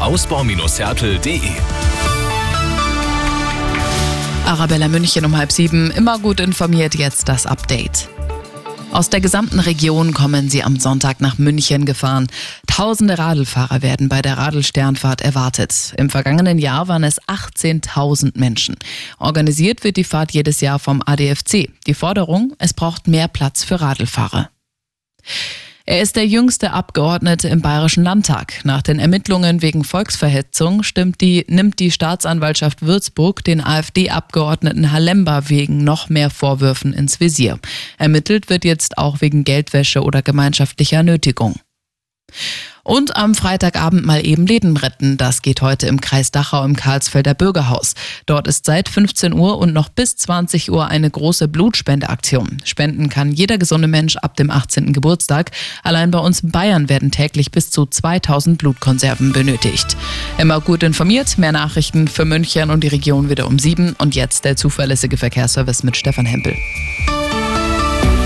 Ausbau-Härtel.de. Arabella München um 6:30. Immer gut informiert, jetzt das Update. Aus der gesamten Region kommen sie am Sonntag nach München gefahren. Tausende Radlfahrer werden bei der Radelsternfahrt erwartet. Im vergangenen Jahr waren es 18.000 Menschen. Organisiert wird die Fahrt jedes Jahr vom ADFC. Die Forderung: Es braucht mehr Platz für Radlfahrer. Er ist der jüngste Abgeordnete im Bayerischen Landtag. Nach den Ermittlungen wegen Volksverhetzung nimmt die Staatsanwaltschaft Würzburg den AfD-Abgeordneten Halemba wegen noch mehr Vorwürfen ins Visier. Ermittelt wird jetzt auch wegen Geldwäsche oder gemeinschaftlicher Nötigung. Und am Freitagabend mal eben Leben retten. Das geht heute im Kreis Dachau im Karlsfelder Bürgerhaus. Dort ist seit 15 Uhr und noch bis 20 Uhr eine große Blutspendeaktion. Spenden kann jeder gesunde Mensch ab dem 18. Geburtstag. Allein bei uns in Bayern werden täglich bis zu 2000 Blutkonserven benötigt. Immer gut informiert, mehr Nachrichten für München und die Region wieder um 7. Und jetzt der zuverlässige Verkehrsservice mit Stefan Hempel.